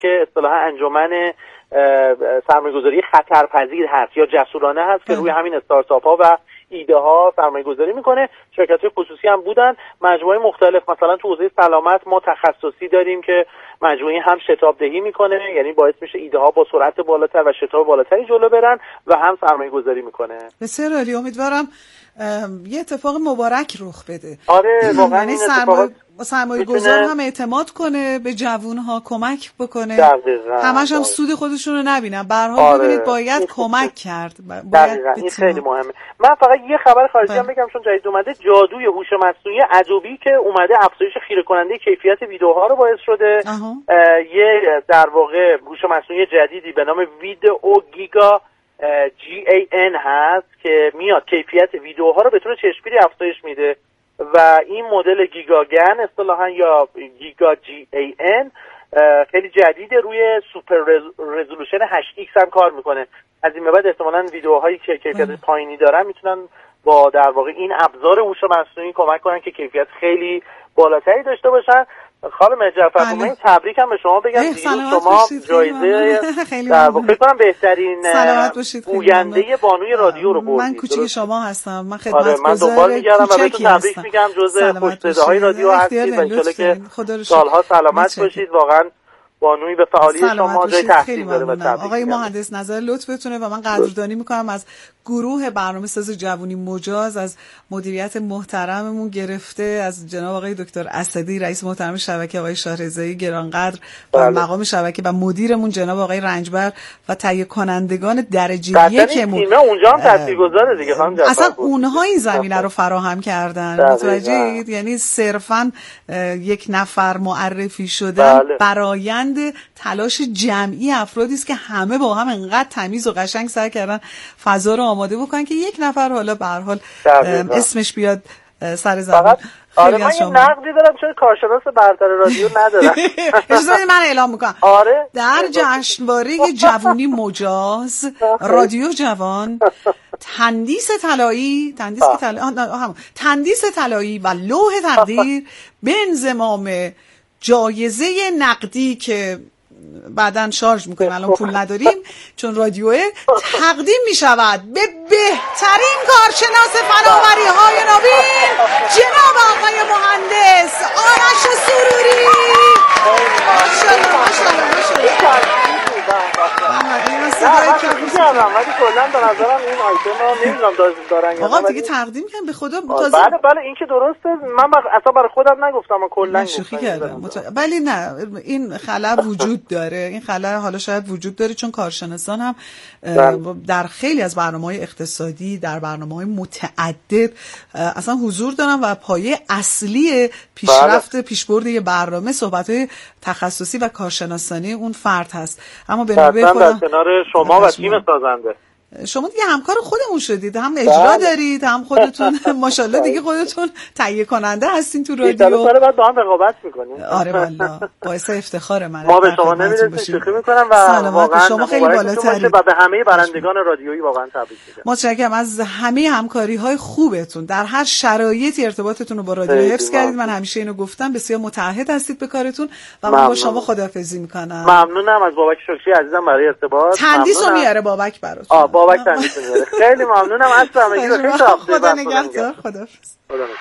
که اصطلاحاً انجمن سرمایه‌گذاری خطرپذیر هست یا جسورانه هست که روی همین استارتاپ ها و ایده ها سرمایه‌گذاری میکنه. شرکت‌های خصوصی هم بودن، مجموعه مختلف. مثلا تو حوزه سلامت ما تخصصی داریم که مجموعه هم شتاب دهی میکنه، یعنی باعث میشه ایده ها با سرعت بالاتر و شتاب بالاتری جلو برن و هم سرمایه‌گذاری میکنه. بسیار عالی. امیدوارم یه اتفاق مبارک رخ بده. آره واقعا این سرمایه‌گذار هم اعتماد کنه به جوان‌ها، کمک بکنه، همش هم سود خودشون رو نبینن. به هر حال ببینید باید کمک کرد. این خیلی مهمه. من فقط یه خبر خارجی هم بگم چون جدید اومده. جادوی هوش مصنوعی ادوبی که اومده افزایش خیره کننده کیفیت ویدیوها رو باعث شده. یه در واقع هوش مصنوعی جدیدی به نام ویدئو گیگا GAN هست که میاد کیفیت ویدیوها رو به طور چشمگیری افزایش میده و این مدل گیگاگن اصطلاحاً یا گیگا GAN خیلی جدیده، روی سوپر رزولوشن 8x هم کار میکنه. از این به بعد احتمالاً ویدیوهایی که کیفیت پایینی دارن میتونن با در واقع این ابزار هوش مصنوعی کمک کنن که کیفیت خیلی بالاتری داشته باشن. خانم جعفر من تبریک هم به شما بگم، شما جایزه در واقع فکر کنم بهترین گوینده بانوی رادیو رو بردید. من کوچیک شما هستم، من خدمتگزار من دنبال میگردم و بهتون تبریک میگم، جزء خوش‌صداهای رادیو هستید و انشالله که سالها سلامت باشید. واقعا بانوی به فعالیت شما جای تحسین داره و تبریک. آقای مهندس نظر لطفتونه و من قدردانی میکنم از گروه برنامه‌ساز جوونی مجاز، از مدیریت محترممون گرفته از جناب آقای دکتر اسدی رئیس محترم شبکه، آقای شاهرضایی گرانقدر و مقام شبکه و مدیرمون جناب آقای رنجبر و تهیه کنندگان درجه یکمون. اونجا هم تاثیرگذاره دیگه خانم جعفر. اصلا اونها این زمینه رو فراهم کردن. متوجهید؟ یعنی صرفاً یک نفر معرفی شدن برآیند تلاش جمعی افرادی است که همه با هم انقدر تمیز و قشنگ سعی کردن فضا رو آماده بکنن که یک نفر حالا به هر حال اسمش بیاد سر زبان. آره من یه نقدی دارم چون کارشناس برتر رادیو ندارم. اجازه من اعلام میکنم. آره در جشنواره جوونی مجاز رادیو جوان تندیس طلایی و لوح تقدیر به انضمام جایزه نقدی که بعداً شارژ میکنیم، الان پول نداریم چون رادیوه، تقدیم میشود به بهترین کارشناس فناوری‌های نوین جناب آقای مهندس آرش سروری. ماشاءالله. ولی کلا به نظرم این آیتم رو نمیدونم دارن آقا دیگه تقدیم کردن به خدا. بله این که درسته، من اصلا برای خودم نگفتم، من کلا شوخی کردم. ولی نه، این خلا وجود داره. این خلا حالا شاید وجود داره چون کارشناسان هم در خیلی از برنامه‌های اقتصادی، در برنامه‌های متعدد اصلا حضور دارن و پایه اصلی پیشرفت پیشبرد یه برنامه صحبت‌های تخصصی و کارشناسانه اون فرد هست. اما به نوبه خودم در کنار شما و تیم سازنده شما دیگه همکار خودمون شدید، هم اجرا دارید، هم خودتون ماشاءالله دیگه خودتون تهیه کننده هستین تو رادیو. سال بعد با هم رقابت می‌کنیم. آره والله باعث افتخار منه. ما به شما نمی‌رسیم، شوخی می‌کنم و واقعا شما خیلی بالاترین و به همه برندگان رادیویی واقعا تبریک میگم. متشکرم از همه همکاری‌های خوبتون. در هر شرایطی ارتباطتون رو با رادیو حفظ کردید. من همیشه اینو گفتم، بسیار متعهد هستید به کارتون و من با شما خداحافظی می‌کنم. ممنونم از بابک شکری عزیزم برای ارتباط. تندیسو میاره بابک براتون. بابک تندیس میاره. خیلی ممنونم. اصلا خیلی خدا نگهدار. خداحافظ. خدا نگهدار.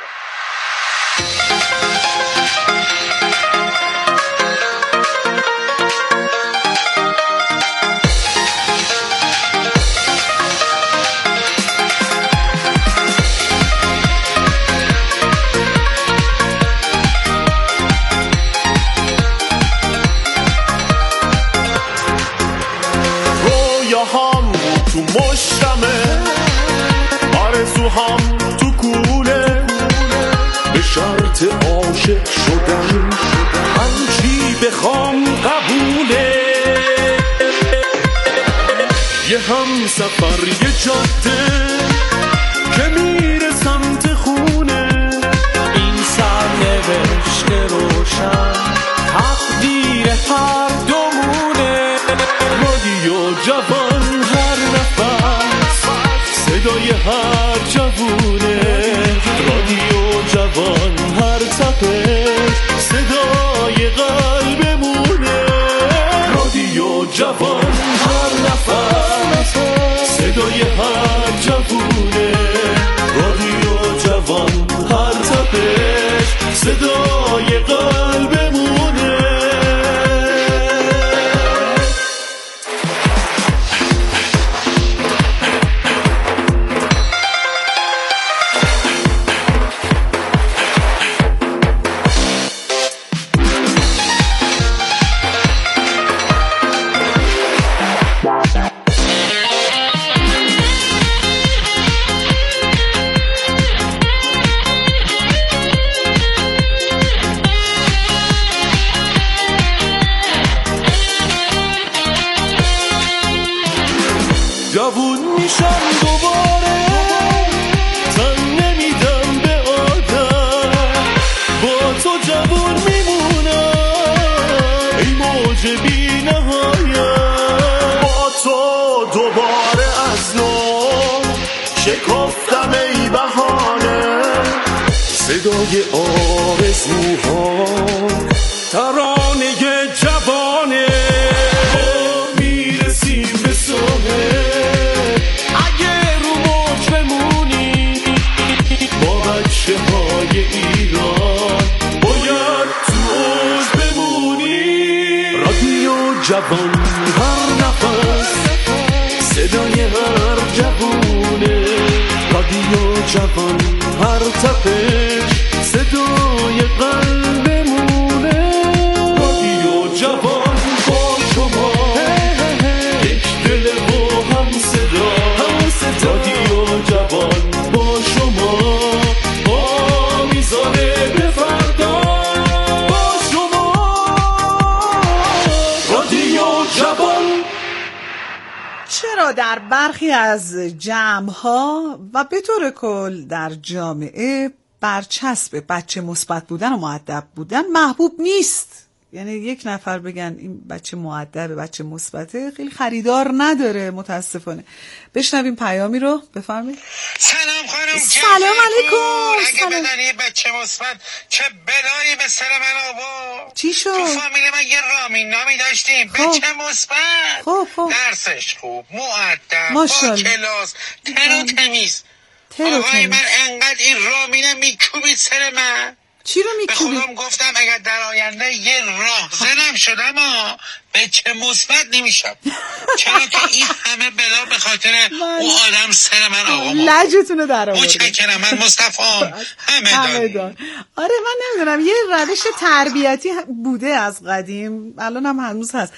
رویاهام تو مشتمه، آرزوهام تو کوله، به شرط عاشق شدن هرچی بخوام قبوله. یه هم سفر یه جاده که میره سمت خونه، این سرنوشت روشن تقدیر هر دومونه. رادیو جوان هر نفس صدای هر جوونه، رادیو جوان هر تپش صدای قلبمونه. جوان هر نفس صدای هر جوونه رادیو جوان هر تپش صدای قلبمونه جوون میشم دوباره تن نمیدم به آدم با تو جوون میمونم ای موج بی نهایت با تو دوباره از نو شکفتم ای بهانه صدای آرزوها ترانه جوانه میرسیم به صبح های ایران باید تو اوج بمونی رادیو جوان هر نفس صدای هر جوونه رادیو جوان هر تپش صدای قلبمونه رادیو جوان با شما یک دل و هم صدا رادیو جوان با شما چرا در برخی از جمع‌ها و به طور کل در جامعه برچسب بچه مثبت بودن و مؤدب بودن محبوب نیست؟ یعنی یک نفر بگن این بچه مؤدبه، بچه مثبته، خیلی خریدار نداره متاسفانه. بشنویم پیامی رو. بفرمایید. سلام خانم. سلام علیکم. اگه بدانی بچه مثبت چه بلایی به سر من آورد. چی شد؟ تو فامیل من یه رامین نامی داشتیم. بچه مثبت. درسش خوب، مؤدب، با کلاس، تر و تمیز. آقای من انقدر این رامینه میکوبید سر من. چی رو میکوبید؟ به خودم گفتم اگر در آینده یه راهزنم شدم به چه مثبت نمیشم. چرا که این همه بلا به خاطر اون آدم سر من آقا لجتونو در آورد. متشکرم. من مصطفی‌ام. همه دار. آره من نمیدونم یه روش تربیتی بوده از قدیم، الان هم هنوز هست.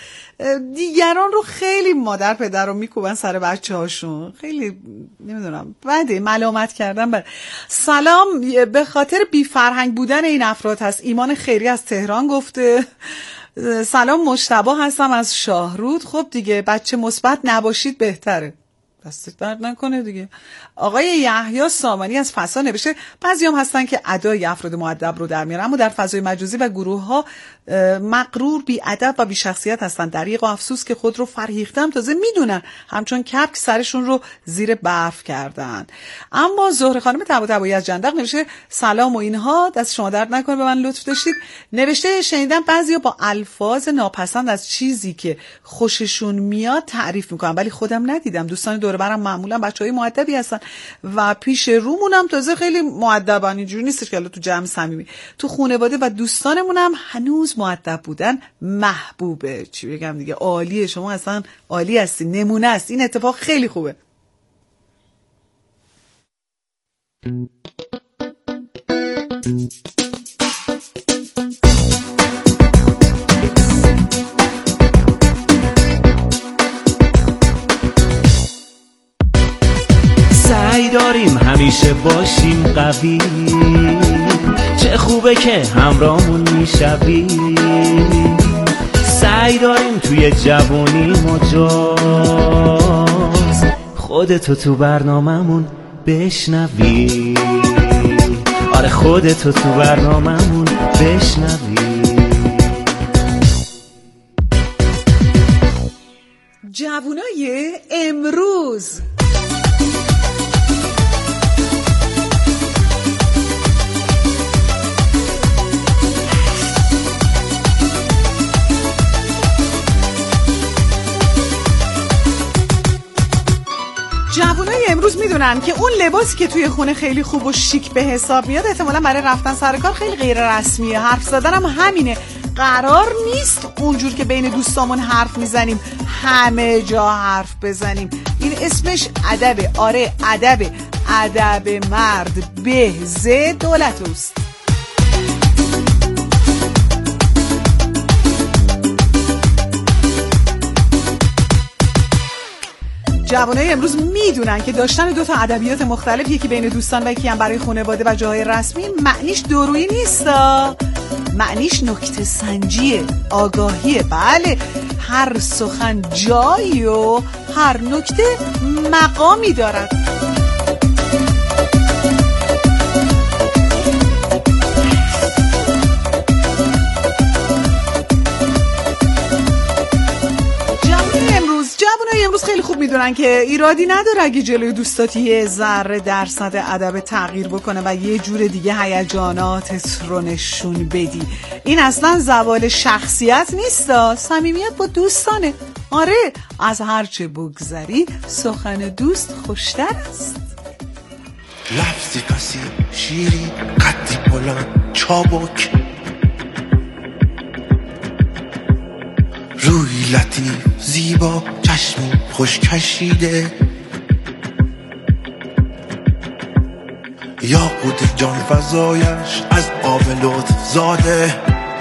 دیگران رو خیلی مادر پدر رو میکوبن سر بچه هاشون، خیلی نمیدونم بده ملامت کردن. سلام، به خاطر بی فرهنگ بودن این افراد هست. ایمان خیری از تهران گفته سلام، مجتبی هستم از شاهرود. خب دیگه بچه مثبت نباشید بهتره، دستت درد نکنه دیگه. آقای یحیی سامانی از فسا نوشته بعضیام هستن که ادای افراد مؤدب رو در میارن اما در فضای مجازی و گروه‌ها مغرور، بی ادب و بی شخصیت هستن. دریغ و افسوس که خود رو فرهیختم تازه میدونن همچون کپک سرشون رو زیر برف کردن. اما زهره خانم طباطبایی از جندق نوشته سلام و اینها، دست شما درد نکنه به من لطف داشتید. نوشته شنیدم بعضیا با الفاظ ناپسند از چیزی که خوششون میاد تعریف میکنن ولی خودم ندیدم. دوستان دور برم معمولا بچهای مؤدبی هستن و پیش رومونم تازه خیلی مؤدبن، اینجوری نیست که تو جمع صمیمی، تو خانواده و دوستانمونم هنوز مؤدب بودن محبوبه. چی بگم دیگه، عالیه، شما اصلا عالی هستی، نمونه است. این اتفاق خیلی خوبه. سعی داریم همیشه باشیم قوی، چه خوبه که همراهمون میشوی. سعی داریم توی جوونی مجاز خودتو تو برنامه‌مون بشنوی. آره خودتو تو برنامه‌مون بشنوی. جوونای امروز جوانای امروز میدونن که اون لباسی که توی خونه خیلی خوب و شیک به حساب میاد احتمالاً برای رفتن سر کار خیلی غیر رسمیه. حرف زدن هم همینه. قرار نیست اونجور که بین دوستامون حرف میزنیم همه جا حرف بزنیم. این اسمش ادبه. آره ادبه. ادب مرد بهز دولت اوست. جوانای امروز میدونن که داشتن دو تا ادبیات مختلف، یکی بین دوستان و یکی هم برای خانواده و جاهای رسمی، معنیش دورویی نیستا، معنیش نکته سنجیه، آگاهیه. بله، هر سخن جایی و هر نکته مقامی دارد. جوانای امروز خیلی خوب میدونن که ایرادی نداره اگه جلوی دوستات یه ذره درصد ادب تغییر بکنه و یه جور دیگه هیجاناتت رو نشون بدی. این اصلا زوال شخصیت نیستا، صمیمیت با دوستانه. آره، از هرچه بگذری سخن دوست خوشتر است. لفظی کسی شیری قدی بلند چابک، روی لطیف زیبا چشمی خوش کشیده، یاقوت جان فزایش از آب لطف زاده،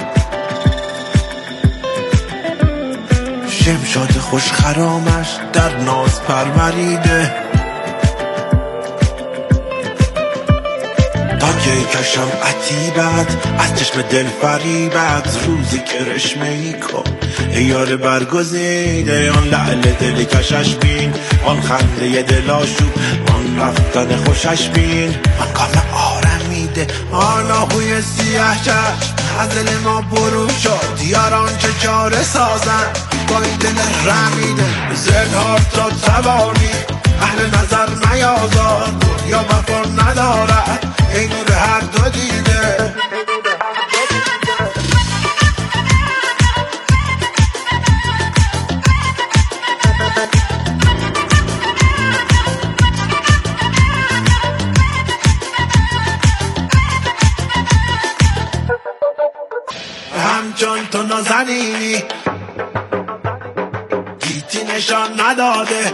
شمشاد خوش خرامش در ناز پروریده، تا که کشم عتیبت از چشم دل فریبت، روزی کرشمه‌ای کن ای یار برگزیده، آن لعل دل کشش بین، آن خنده دل آشوب، آن رفتن خوشش بین، آن کام آرمیده، آن آهوی سیاه چشم از دل ما برون شد، دیاران چه چاره سازن با این دل رمیده، زنهار تا توانی اهل نظر نیازار، یا وفا ندارد ای نور هر دو دیده. همچون تو نازنینی گیتی نشان نداده،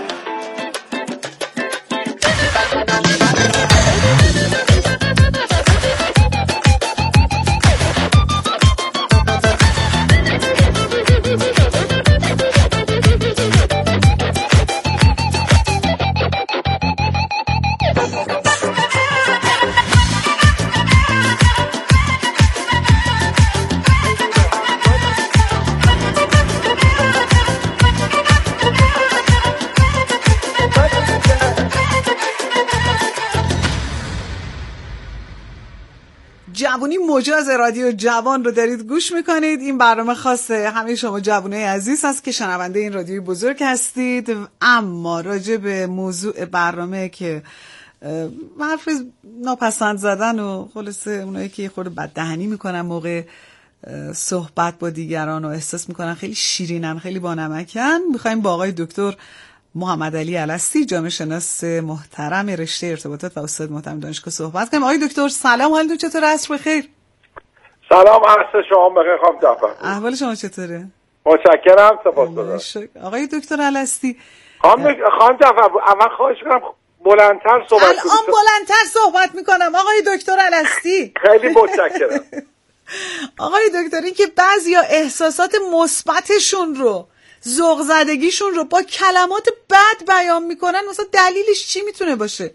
جوونی مجاز رادیو جوان رو دارید گوش میکنید. این برنامه خاص همه شما جوانای عزیز هست که شنونده این رادیوی بزرگ هستید. اما راجع به موضوع برنامه که حرف ناپسند زدن و خلاصه اونایی که خود بددهنی میکنن موقع صحبت با دیگران و احساس میکنن خیلی شیرینن، خیلی بانمکن، میخوایم با آقای دکتر محمدعلی الستی، جامعه شناس محترم رشته ارتباطات و استاد محترم دانشگاه صحبت کنیم. آقای دکتر سلام، حالتون چطور؟ عصر بخیر. سلام، عصر شما بخیر خانم جعفر. احوال شما چطوره؟ متشکرم، سپاسگزارم. آقای دکتر الستی، خانم جعفر اول خواهش کنم بلندتر صحبت کنید. الان بلندتر صحبت میکنم آقای دکتر الستی. خیلی متشکرم. آقای دکتر، این که بعضیا احساسات مثبتشون رو، ذوق زدگیشون رو با کلمات بد بیان میکنن، مثلا دلیلش چی میتونه باشه؟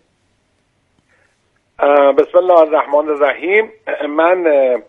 بسم الله الرحمن الرحیم. من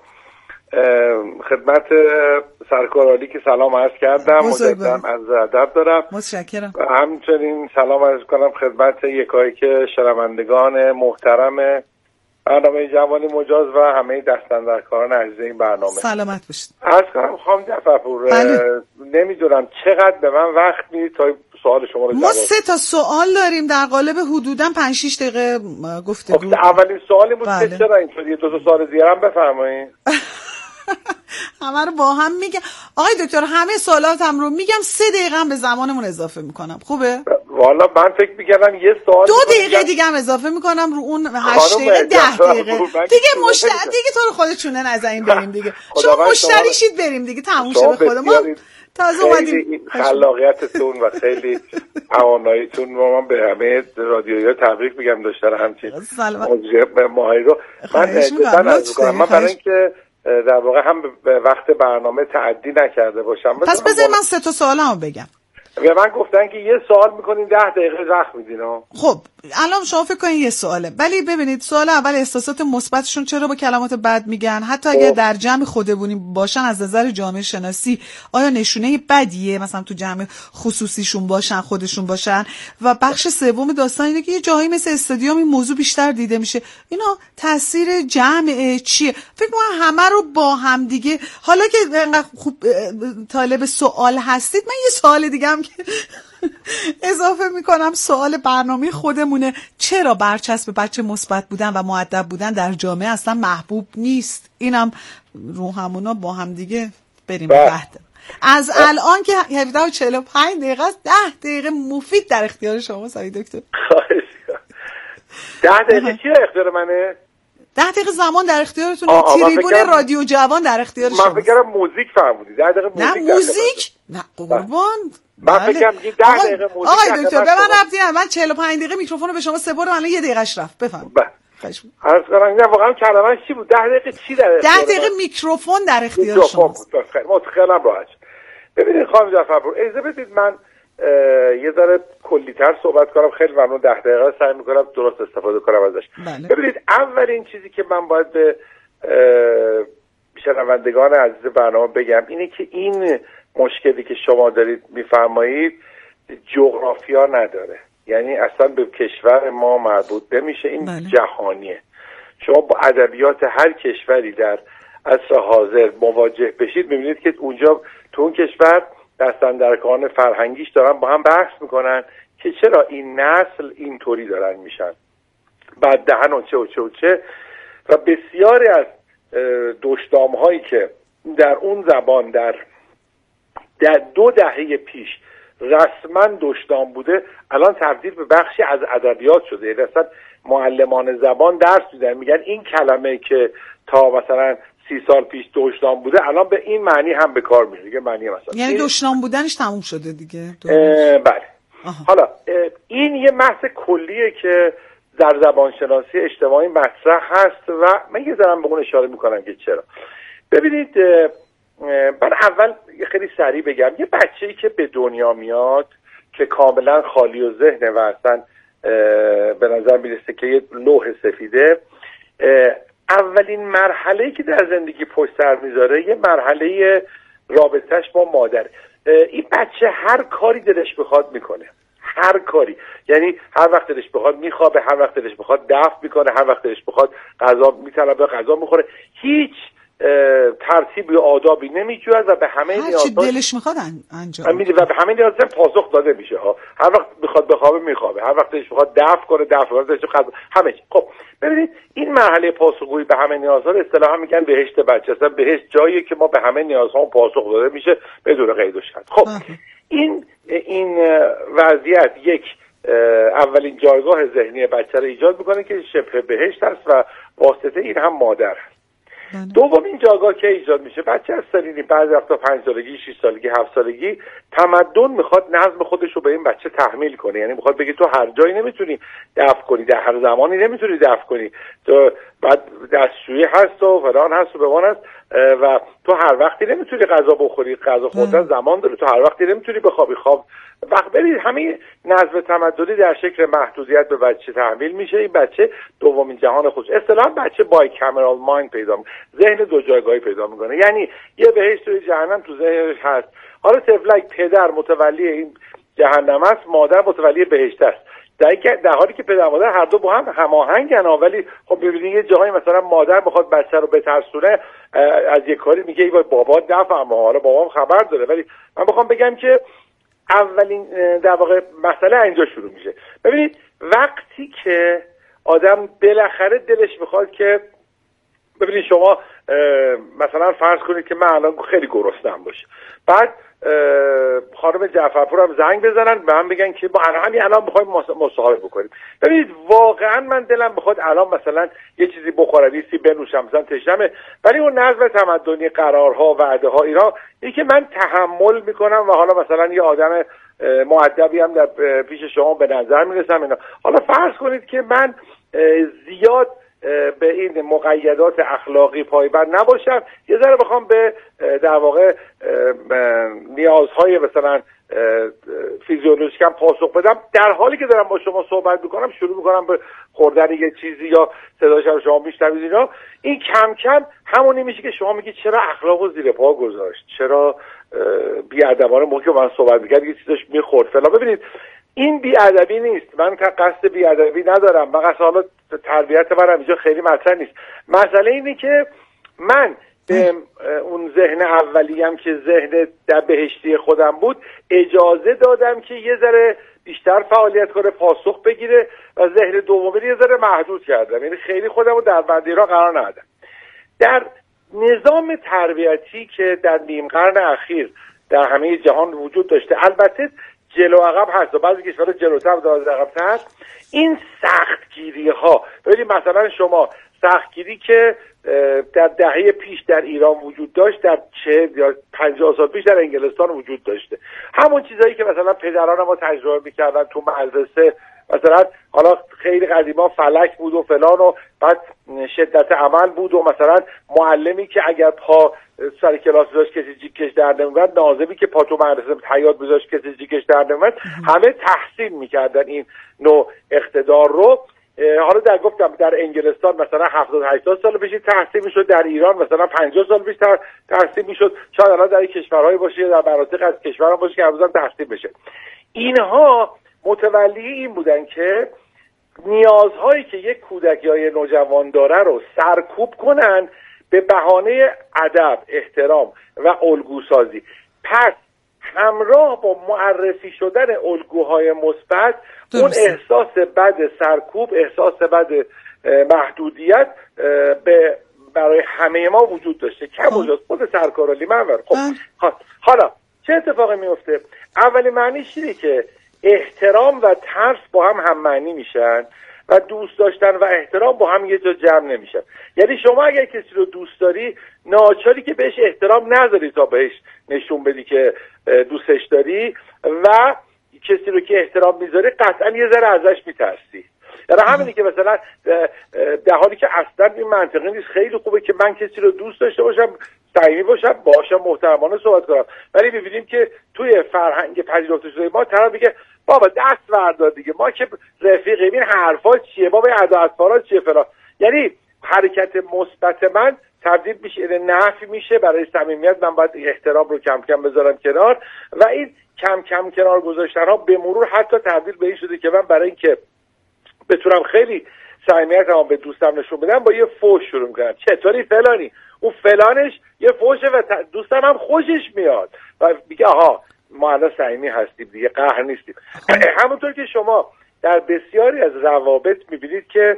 خدمت سرکار عالی که سلام عرض کردم، مجدداً از ادب دارم. متشکرم. همچنین سلام عرض کنم خدمت یکایی که شنوندگان محترم برنامه جوانی مجاز و همه دستاندرکاران عزیز این برنامه. سلامت باشید. عرض کنم خانم جعفرپور، نمیدونم چقدر به من وقت میدید تا سوال شما رو جواب. ما 3 تا سوال داریم در قالب حدوداً 5-6 دقیقه گفتگو. اولین سوالی بود که چرا اینطوریه، 2 سوال دیگه هم بفرمایید. همه رو با هم میگم آقای دکتر، همه سوالاتم رو میگم، 3 دقیقه هم به زمانمون اضافه میکنم. خوبه؟ والا من فکر می‌کردم یه سوال 2 دقیقه دیگه هم اضافه میکنم رو اون 8 دقیقه 10 دقیقه دیگه دیگه تو رو خودتونه نزنیم بریم دیگه. شما مشتری شید بریم دیگه تموم شه به خدا. ما تازه اومدیم. خلاقیتتون و خیلی تواناییتون رو من به همه رادیوها تبریک میگم داشتن همچین ماهی رو من گفتن از میکنم. من برای اینکه در واقع هم به وقت برنامه تعدی نکرده باشم پس بذار من 3 تا سوالمو بگم. به من گفتن که یه سوال میکنین 10 دقیقه وقت میدین. خب الان شما فکر کنین یه سواله، ولی ببینید سوال اول احساسات مثبتشون چرا با کلمات بد میگن، حتی اگه در جمع خودمونی باشن از نظر جامعه شناسی آیا نشونه بدیه مثلا تو جمع خصوصیشون باشن خودشون باشن. و بخش سوم داستان اینه که یه جایی مثل استادیوم این موضوع بیشتر دیده میشه. اینا تاثیر جمع چیه؟ فکر کنم همه رو با هم دیگه. حالا که انقدر خوب طالب سوال هستید من یه سوال دیگه هم که اضافه میکنم سوال برنامه خودمونه، چرا برچسب بچه مثبت بودن و مؤدب بودن در جامعه اصلا محبوب نیست؟ اینم رو همونا با هم دیگه بریم بعد. از الان که 17:45 دقیقه است 10 دقیقه مفید در اختیار شما سعید دکتر. 10 دقیقه چی اختیار منه؟ 10 دقیقه زمان در اختیارتونه. تریبون رادیو جوان در اختیار شما. من فکرم موزیک فرمودی. 10 دقیقه موزیک. نه موزیک نه قربان. من فکرم 10 دقیقه موزیک. آقای دکتر به من ربطی نداره. من 45 دقیقه میکروفون رو به شما سپردم الان 1 دقیقه‌اش رفت. بفهم. عرض کنم نه واقعا کلمه‌اش چی بود؟ 10 دقیقه چی در اختیار؟ 10 دقیقه میکروفون در اختیار شما. متخیلم راحت. ببینید خانم جعفرپور اجازه بدید من یه ذره کلی‌تر صحبت کنم. خیلی ممنون. 10 دقیقه سعی می‌کنم درست استفاده کنم ازش. ببینید اولین چیزی که من باید به شنوندگان عزیز برنامه بگم اینه که این مشکلی که شما دارید میفرمایید جغرافیا نداره، یعنی اصلا به کشور ما مربوط نمیشه. این جهانیه. شما با ادبیات هر کشوری در عصر حاضر مواجه بشید میبینید که اونجا تو اون کشور دستاندرکان فرهنگیش دارن با هم بحث میکنن که چرا این نسل اینطوری دارن میشن، بعد دهن و چه و بسیاری از دشنام هایی که در اون زبان در 2 دهه پیش رسما دشنام بوده الان تبدیل به بخشی از ادبیات شده. یعنی اصلا معلمان زبان درس میدن میگن این کلمه که تا مثلا 30 سال پیش دشنام بوده الان به این معنی هم به کار میره. دیگه معنی مثلا یعنی دشنام بودنش تموم شده دیگه. بله. حالا این یه بحث کلیه که در زبانشناسی اجتماعی مطرح هست و من یه ذره به اون اشاره میکنم که چرا. ببینید من اول خیلی سریع بگم یه بچه‌ای که به دنیا میاد که کاملا خالی و ذهنه و اصلا به نظر میرسه که یه لوح سفیده، اولین مرحله‌ای که در زندگی پشت سر میذاره یه مرحله رابطه‌اش با مادر. این بچه هر کاری دلش بخواد میکنه، هر کاری، یعنی هر وقت دلش بخواد میخوابه، هر وقت دلش بخواد دفع میکنه، هر وقت دلش بخواد غذا میطلبه غذا میخوره، هیچ ترتیب و آدابی نمیجوید و به همه نیازها دلش میخواد انجام میده و به همه نیازها پاسخ داده میشه ها. هر وقت بخواد بخوابه میخوابه، هر وقت دلش بخواد دفع کنه دفع کنه، دلش بخواد همه چی. خب ببینید این مرحله پاسخگویی به همه نیازها رو اصطلاحا میگن بهشت بچه. اصلا بهشت جاییه که ما به همه نیازها پاسخ داده میشه بدون قید و شرط. خب این وضعیت یک اولین جایگاه ذهنی بچه رو ایجاد میکنه که شبه بهشت است و واسطه این هم مادر است. دومین جایگاه که ایجاد میشه بچه از سنینی بعضی وقتا 5 سالگی 6 سالگی 7 سالگی تمدن میخواد نظم خودش رو به این بچه تحمیل کنه. یعنی میخواد بگه تو هر جایی نمیتونی دفع کنی، در هر زمانی نمیتونی دفع کنی، تو بعد دستشویی هست و فلان هست و بمان هست و تو هر وقتی نمیتونی غذا بخوری، غذا خوردن زمان داره، تو هر وقتی نمیتونی بخوابی خواب. وقت برید همه نظم تمدنی در شکل محدودیت به بچه تحمیل میشه. این بچه دومین جهان خودش اصطلاحاً بچه بای کامرال مایند پیدا میکنه، ذهن دو جایگاهی پیدا میکنه. یعنی یه بهشت و جهنم تو ذهنش هست. حالا طفلک پدر متولی این جهنم است، مادر متولی بهشت است. در حالی که پدر مادر هر دو با هم هماهنگن، ولی خب ببینید یه جایی مثلا مادر بخواد بچه رو بترسونه از یه کاری میگه ای بابا نفهمه، حالا بابام خبر داره. ولی من میخوام بگم که اولین در واقع مسئله اینجا شروع میشه. ببینید وقتی که آدم بالاخره دلش میخواد که ببینید شما مثلا فرض کنید که من الان خیلی گرسنه‌ام باشه، بعد خانم جعفرپور هم زنگ بزنن به من بگن که ما همین الان می‌خوایم مصاحبه بکنیم. ببینید واقعا من دلم بخواد الان مثلا یه چیزی بخورم، یه چیزی بنوشم، مثلا تشنمه، ولی اون نظم تمدنی، قرارها، وعده‌ها اینا اینی که من تحمل میکنم و حالا مثلا یه آدم مؤدبی هم در پیش شما به نظر میرسم اینا. حالا فرض کنید که من زیاد به این مقیدات اخلاقی پایبند نباشم، یه ذره بخوام به در واقع نیازهای مثلا فیزیولوژیکم پاسخ بدم، در حالی که دارم با شما صحبت میکنم شروع میکنم به خوردن یه چیزی یا صداش رو شما میشنوید اینا، این کم کم همونی میشه که شما میگید چرا اخلاقو زیر پا گذاشت، چرا بی‌ادبانه موقع من صحبت میکرد یه چیزش میخورد فلان. ببینید این بی‌ادبی نیست، من که قصد بی‌ادبی ندارم، مگر حالا تربیت منم اینجا خیلی مطرح نیست. مسئله اینه که من به اون ذهن اولیم که ذهن در بهشتی خودم بود اجازه دادم که یه ذره بیشتر فعالیت کنه، پاسخ بگیره، و ذهن دومی یه ذره محدود کردم، یعنی خیلی خودم رو در بندی را قرار ندادم. در نظام تربیتی که در نیم قرن اخیر در همه جهان وجود داشته، البته جلو عقب هست و بعضی کشورها جلوتر و عقب‌تر هست، این سختگیری ها، ببینید مثلا شما سختگیری که در دهه پیش در ایران وجود داشت در 40 یا 50 سال پیش در انگلستان وجود داشته، همون چیزایی که مثلا پدران ما تجربه میکردن تو مدرسه، مثلا حالا خیلی قدیما فلک بود و فلان و بعد شدت عمل بود و مثلا معلمی که اگر پا سر کلاس داشت کسی جیکش در نمیومد، ناظمی که پا تو مدرسه حیاط بذاشت کسی جیکش در نمیومد، همه تحسین میکردن این نوع اقتدار رو. حالا گفتم در انگلستان مثلا 70-80 سال پیش تحسین میشد، در ایران مثلا 50 سال پیش تحسین میشد، شاید الان در کشورهای باشه در مناطق از کشورها باشه که هنوزم تحسین بشه. اینها متولی این بودن که نیازهایی که یک کودک یا یک نوجوان داره رو سرکوب کنن به بهانه ادب، احترام و الگوسازی. پس همراه با معرفی شدن الگوهای مثبت اون احساس بد سرکوب، احساس بد محدودیت برای همه ما وجود داشته. کم و جز خود سرکار منور. خب حالا چه اتفاقی میفته؟ اولی معنیش اینه که احترام و ترس با هم معنی میشن و دوست داشتن و احترام با هم یه جا جمع نمیشن. یعنی شما اگر کسی رو دوست داری، ناچاری که بهش احترام نذاری تا بهش نشون بدی که دوستش داری، و کسی رو که احترام میذاری قطعا یه ذره ازش میترسی. یعنی همینی که مثلا در حالی که اصلا این منطقی نیست، خیلی خوبه که من کسی رو دوست داشته باشم، صمیمی باشم، باشم محترمانه صحبت کنم، ولی می‌بینیم که توی فرهنگ پذیرفته شده ما طرف میگه بابا دست بردار دیگه، ما که رفیقیم، این حرفا چیه بابا، این ادا چیه فلان. یعنی حرکت مثبت من تبدیل میشه به نفی میشه برای صمیمیت. من باید احترام رو کم کم بذارم کنار، و این کم کم کنار گذاشتن ها به مرور حتی تبدیل به این شده که من برای اینکه بتونم خیلی صمیمیتم به دوستم نشون بدم با یه فوش شروع میکنم، چطوری فلانی، اون فلانش یه فوشه و دوستم هم خوشش میاد و میگه آها ما الان صمیمی هستیم دیگه، قهر نیستیم. همونطور که شما در بسیاری از روابط میبینید که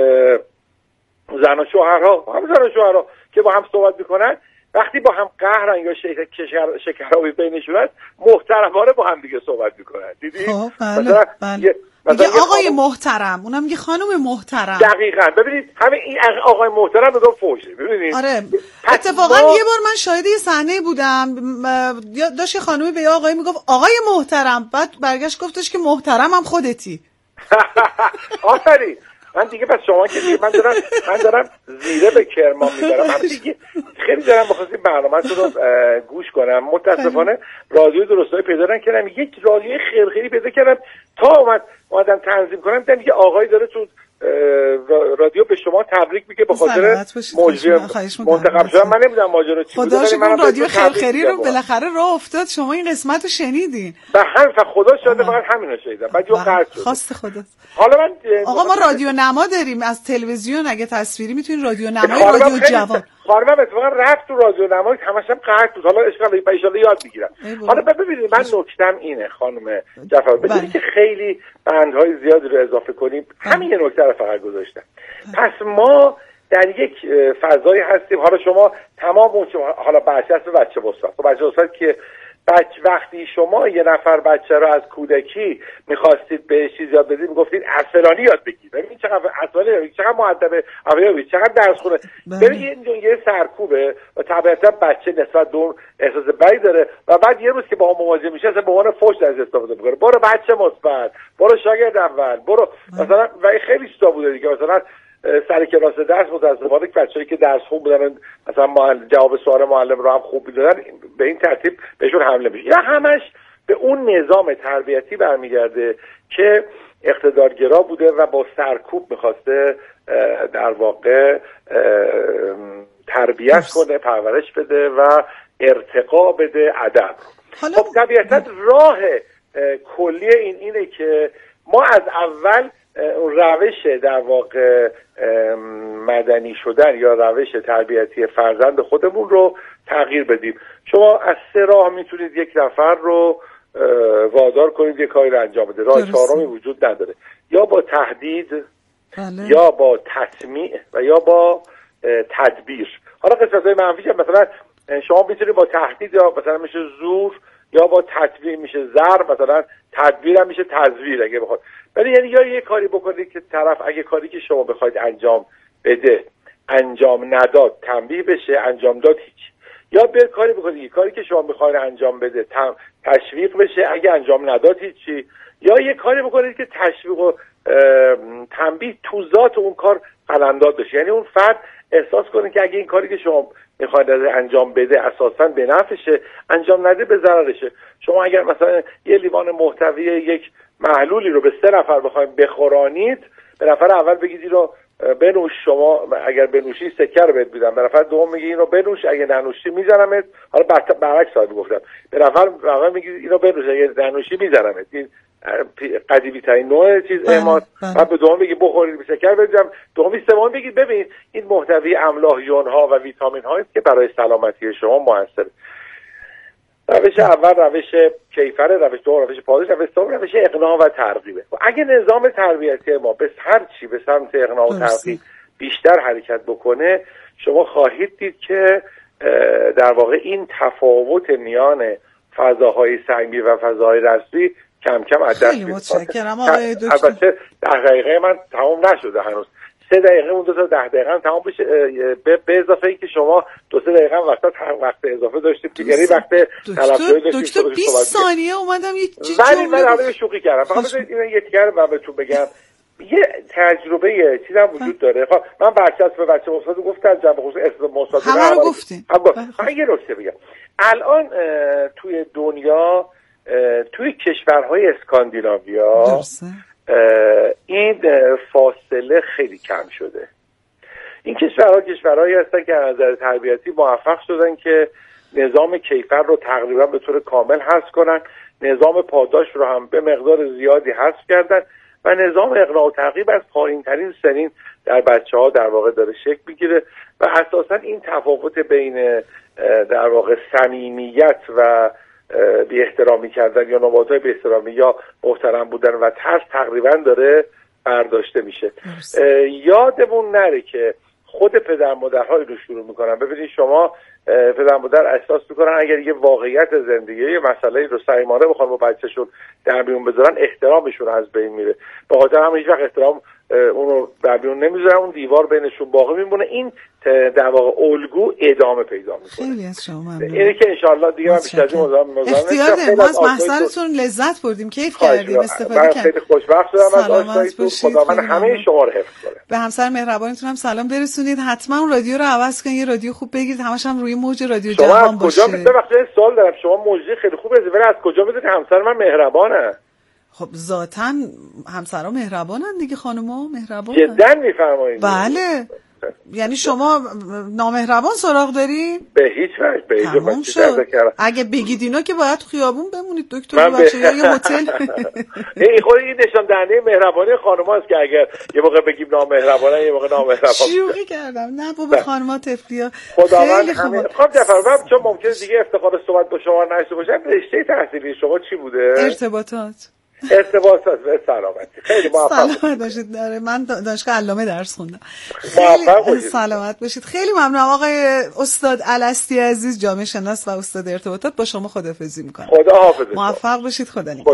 زن و شوهرها که با هم صحبت میکنن، وقتی با هم قهرن یا شکرابی بینشون هست، محترمانه با هم دیگه صحبت میکنن. دیدی؟ مثلا میگه آقای محترم، اونم میگه خانم محترم. دقیقاً. ببینید همین این آقای محترم رو فوشه. ببینید آره اتفاقا یه بار من شاهد یه صحنه بودم، داشت یه خانومی به یه آقایی میگفت آقای محترم، بعد برگشت گفتش که محترمم خودتی. آفرین. من دیگه پس شما که دیگه من دارم زیره به کرمان میبرم. من دیگه خیلی دارم بخواستیم برنامه‌تون رو گوش کنم. متاسفانه رادیو درستایی پیدا نکردم. یک رادیوی خیلی پیدا کردم تا اومدم تنظیم کنم، دیدم یه آقایی داره تو رادیو به شما تبریک میگه به خاطر مجری منتخب شدن. من نمیدونم ماجرا چی بود، ولی من رادیو خیلی رو بالاخره راه افتاد، شما این قسمت رو شنیدین. به هم خدا شده فقط همین شنیدم. بعد یه قرض شد. خواست خدا. حالا من آقا ما رادیو نما داریم از تلویزیون، اگه تصویری میتونین رادیو نمای رادیو جوان. خانمم اتفاقا رفت تو رادیو نمای همش هم قرض بود. حالا اشکال ان شاء الله یاد میگیرم. حالا ببینید من نکتم اینه خانم جعفر، ببینید که خیلی بندهای زیادی رو اضافه کنیم، همین یه نکته رو فقط گذاشتم. پس ما در یک فضایی هستیم، حالا شما تمام اون حالا بچه هست و بچه بسات که وقتی شما یه نفر بچه رو از کودکی میخواستید به چیز یاد بدید میگفتید اصلانی یاد بگید، ببین چقدر اصلانی، چقدر مؤدبه، چقدر درس خونه. ببین این یه سرکوبه و طبیعتا بچه نسبت به اون احساس بدی داره و بعد یه روز که با هم مواجه میشه اصلا به عنوان فحش از استفاده میکنه. برو بچه مثبت، برو شاگرد اول، برو مثلا. و خیلی چیزا بوده دیگه، مثلا سر کلاس درس متأسفانه بچه‌ای که درس خوب بودن مثلا جواب سوال معلم رو هم خوب می‌دادن به این ترتیب بهشون حمله میشه. یا همش به اون نظام تربیتی برمیگرده که اقتدارگرا بوده و با سرکوب می‌خواسته در واقع تربیت کنه، پرورش بده و ارتقا بده ادب. خب طبیعتاً راه کلی اینه که ما از اول روش در واقع مدنی شدن یا روش تربیتی فرزند خودمون رو تغییر بدیم. شما از 3 راه میتونید یک نفر رو وادار کنید یک کاری رو انجام بده. راه چهارمی وجود نداره، یا با تهدید یا با تسمیع و یا با تدبیر. حالا قسمت‌های منفیش مثلا شما میتونید با تهدید، یا مثلا میشه زور، یا با تدبیر میشه ضرب، مثلا تدبیر هم میشه تزویر اگه بخواد. ولی یعنی یا یه کاری بکنید که طرف اگه کاری که شما بخواید انجام بده انجام نداد تنبیه بشه، انجام داد هیچ. یا به کاری بکنید که کاری که شما میخواید انجام بده تشویق بشه، اگه انجام نداد هیچی. یا یه کاری بکنید که تشویق و تنبیه تو ذات اون کار قلمداد بشه، یعنی اون فرد احساس کنه که اگه این کاری که شما میخواید انجام بده اساساً به نفعشه، انجام نده به ضررشه. شما اگر مثلا یه لیوان محتوی یک محلولی رو به 3 نفر بخواید بخورانید، به نفر اول بگید این رو بنوش، شما اگر بنوشی سکه رو بهت میدم، به نفر دوم میگی این رو بنوش، اگه ننوشی میزنمت. حالا برعکس صاحب گفتم، به نفر اول میگی این رو بنوش، اگه ننوشی میزنمت. این قدیمی ترین نوع چیز اعمال. بعد به دوم بگی بخورید، به شکر بدم. دومی سوم بگید ببین این محتوی املاح، یون ها و ویتامین هایی که برای سلامتی شما موثره. روش اول روش کیفر، روش دوم روش پاداش، روش سوم روش اقناع و ترغیبه. اگه نظام تربیتی ما به هر چی به سمت اقناع و ترغیب بیشتر حرکت بکنه، شما خواهید دید که در واقع این تفاوت میان فضاهای سنگی و فضاهای رسمی کم کم از دست میره. متشکرم آقای دکتر. البته 10 دقیقه من تمام نشده هنوز. 3 دقیقه اون 2 تا 10 دقیقه هم تمام بشه، به اضافه ای که شما 2-3 دقیقه هم وقت اضافه داشتید، یعنی وقت تلفظی داشتید. دکتر 20 ثانیه اومدم یک چیز ولی من همه شوخی کردم. فقط این یک کار من بهتون بگم، یه تجربه چیزام وجود داره. خب من برچسب به بچه استاد گفتم، جنب خصوص اسم مصادره همه رو گفتین. من یه نکته بگم. الان توی دنیا، توی کشورهای اسکاندیناویا این فاصله خیلی کم شده. این کشورهایی هستن که از نظر تربیتی موفق شدن که نظام کیفر رو تقریبا به طور کامل حذف کنن، نظام پاداش رو هم به مقدار زیادی حذف کردن و نظام اقناع و ترغیب از پایین ترین سنین در بچه‌ها در واقع داره شکل میگیره و اساسا این تفاوت بین در واقع صمیمیت و بی احترامی کردن یا نمادهای بی احترامی یا محترم بودن و ترس تقریبا داره برداشته میشه. یادمون نره که خود پدر مادرها رو شروع میکنن. ببینید شما پدر مادر احساس میکنن اگر یه واقعیت زندگی یه مسئله رو صمیمانه بخوان با بچه‌شون در میون بذارن، احترامشون از بین میره. به خاطر همین هیچ وقت احترام اون رو در میون نمیذارن، اون دیوار بینشون باقی میمونه. این در واقع الگو ادامه پیدا میکنه. خیلی از شما ممنونم. اینه که انشالله دیگه من بیشتر از این اختیار ما از محضرتون لذت بردیم، کیف کردیم، استفاده کردیم. خیلی خوشبخت شدم از آشناییتون. خداوند همه شما رو حفظ کنه. به همسر مهربانتون هم سلام برسونید. حتما اون رادیو رو عوض کنید، یه رادیو خوب بگیرید، همش هم روی موج رادیو جهان باشه. شما از کجا وقتی سوال دارم، شما موجی خیلی خوبه، ولی از کجا میدونید همسر من مهربانه؟ خب ذاتاً همسرا مهربانن دیگه، خانوما مهربانن. جدا میفرمایید؟ بله. یعنی شما نامهربان سراغ داری؟ به هیچ وجه. به هیچ وجه. اگه بگید اینا که باید خیابون بمونید دکتر، بچه یا یه هتل. این خود این نشان دهنده مهربانی خانم‌هاست که اگر یه موقع بگیم نامهربانن یه موقع نامهربان. شوخی کردم. نه بابا خانم‌ها طفلیا. خداوند همه. خب جعفر چون ممکنه دیگه افتخار صحبت با شما نشه باشه، رشته تحصیلی شما چی بوده؟ ارتباطات. ارتباطات و سلامتی. خیلی موفق سلامت باشید. من دانشگاه علامه درس خوندم. خیلی سلامت باشید. خیلی ممنونم آقای استاد الستی عزیز، جامعه شناس و استاد ارتباطات. با شما خداحافظی میکنم. خدا حافظ. موفق باشید. خدا نگهدار.